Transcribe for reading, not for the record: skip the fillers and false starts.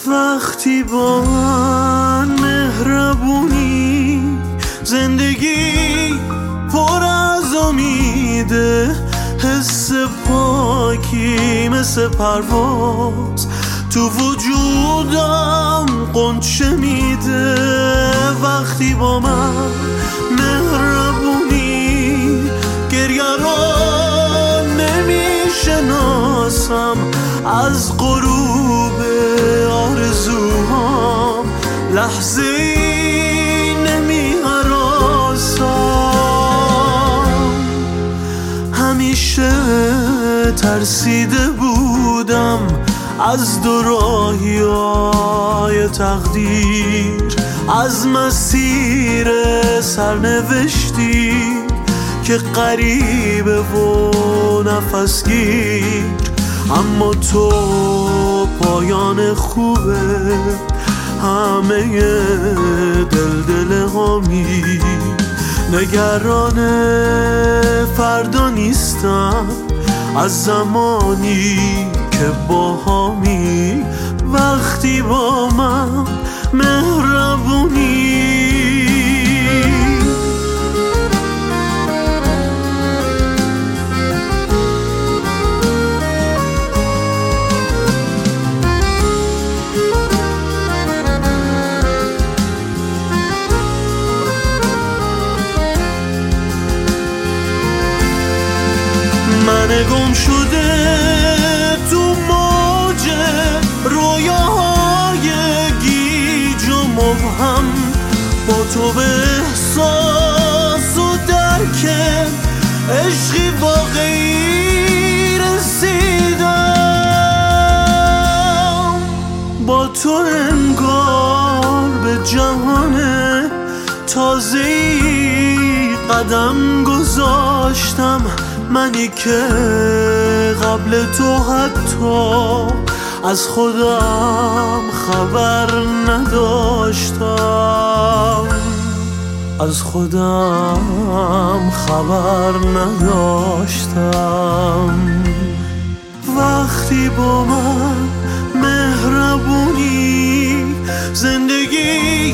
وقتی با من مهربونی، زندگی پر از امیده، حس پاکی مثل پرواز تو وجودم غنچه میده. وقتی با من مهربونی، گریه را نمیشناسم، از غروب آرزوهام لحظه ای نمی هراسم. همیشه ترسیده بودم از دوراهی‌های تقدیر، از مسیر سرنوشتی که غریبه و نفسگیر. اما تو پایان خوبه همه دل هامی، نگران فردا نیستم از زمانی که با همی. وقتی با من مهربونی، من گم شده تو موج رویاهای گیج و مبهم، با تو به احساس و درک عشقی واقعی رسیدم. با تو انگار به جهان تازه‌ای قدم گذاشتم، منی که قبل تو حتی از خودم خبر نداشتم، از خودم خبر نداشتم. وقتی با من مهربونی، زندگی